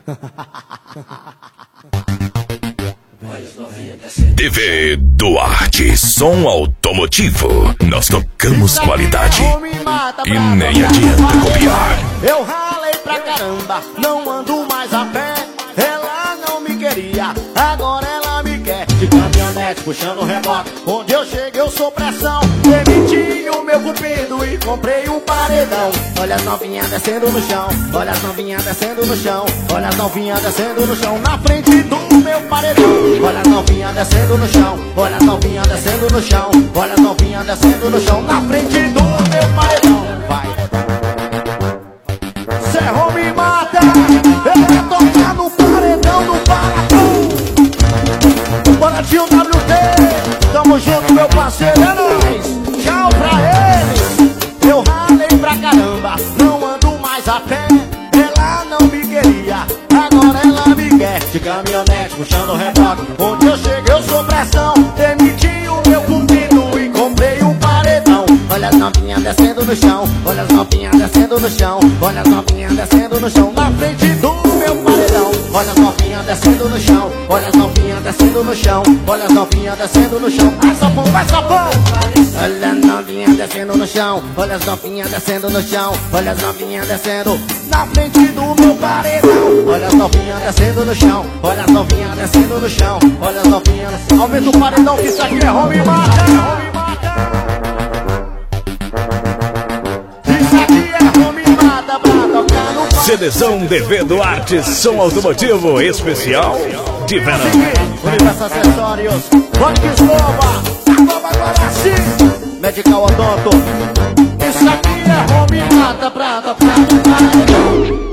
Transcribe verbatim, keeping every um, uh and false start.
T V Duarte, som automotivo. Nós tocamos qualidade e nem adianta copiar. Eu ralei pra caramba, não ando mais a pé. Ela não me queria, agora ela me quer. De caminhonete puxando reboque, onde eu chego eu sou pressão. Demiti o meu cupido e comprei um paredão. Olha as novinhas descendo no chão, olha as novinhas descendo no chão, olha as novinhas descendo no chão, na frente do meu paredão. Olha as novinhas descendo no chão, olha as novinhas descendo no chão, olha as novinhas descendo no chão, na frente do meu paredão. Vai. Serrou me mata, eu quero tocar no paredão do Parapum. Bora tio W T, tamo junto meu parceiro, é nóis. Tchau pra eles. Eu ralei pra caramba, não ando mais a pé. Ela não me queria, agora ela me quer. De caminhonete puxando reboque, onde eu chego eu sou pressão. Demiti o meu cupido e comprei um paredão. Olha as novinhas descendo no chão, olha as novinhas descendo no chão, olha as novinhas descendo no chão, na frente do meu paredão. Olha as novinhas descendo no chão, olha as novinhas descendo no chão, olha as novinhas descendo no chão. Vai sapão, vai sapão. Olha as novinhas descendo no chão, olha as novinhas descendo no chão, olha as novinhas descendo na frente do meu paredão. Olha as novinhas descendo no chão, olha as novinhas descendo no chão, olha as novinhas descendo. Aumenta o paredão que isso aqui é home mata, home mata. Isso aqui é home mata pra tocar no paredão. Seleção T V Duarte, som automotivo especial de verão. Universo Acessórios, Banco Escova, Escova agora sim, Medical Odonto. Isso aqui é home mata pra tocar no paredão.